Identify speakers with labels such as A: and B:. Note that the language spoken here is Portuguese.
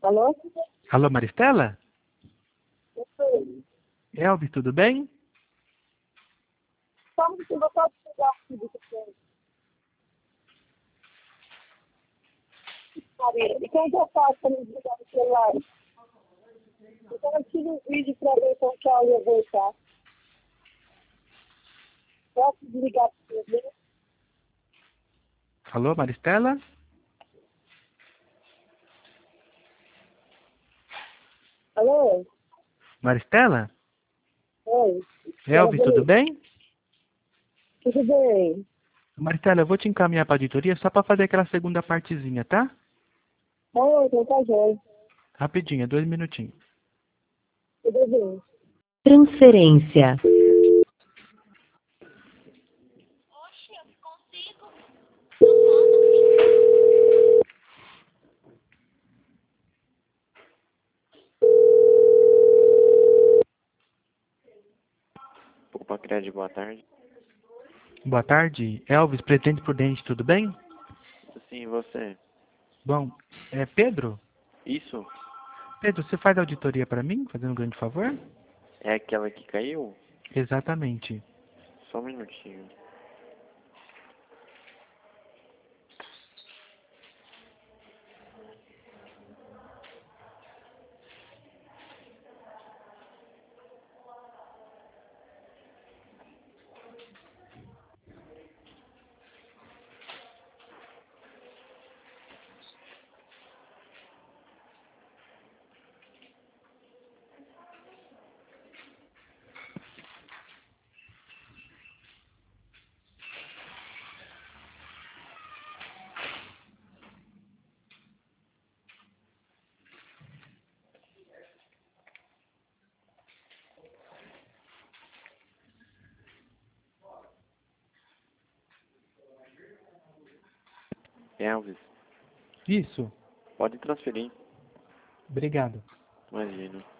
A: Alô?
B: Alô, Maristela?
A: Eu sei.
B: Elvis, tudo bem?
A: Como que você pode pegar aqui do que Maria? E como que eu faço para me desligar no celular? Então eu tiro um vídeo para ver como que ela ia voltar. Posso desligar para você?
B: Alô, Maristela?
A: Alô?
B: Maristela?
A: Oi?
B: Elvis, tudo bem?
A: Tudo bem?
B: Maristela, eu vou te encaminhar para a auditoria só para fazer aquela segunda partezinha, tá?
A: Oi, então tá jóia.
B: Rapidinho, 2 minutinhos.
A: Tudo bem.
C: Transferência.
D: Opa, Crédito, boa tarde.
B: Boa tarde. Elvis, Presidente Prudente, tudo bem?
D: Sim, você.
B: Bom, é Pedro?
D: Isso
B: Pedro, você faz auditoria para mim, fazendo um grande favor?
D: é aquela que caiu?
B: Exatamente.
D: Só um minutinho. Elvis,
B: Isso.
D: pode transferir.
B: Obrigado.
D: Imagina.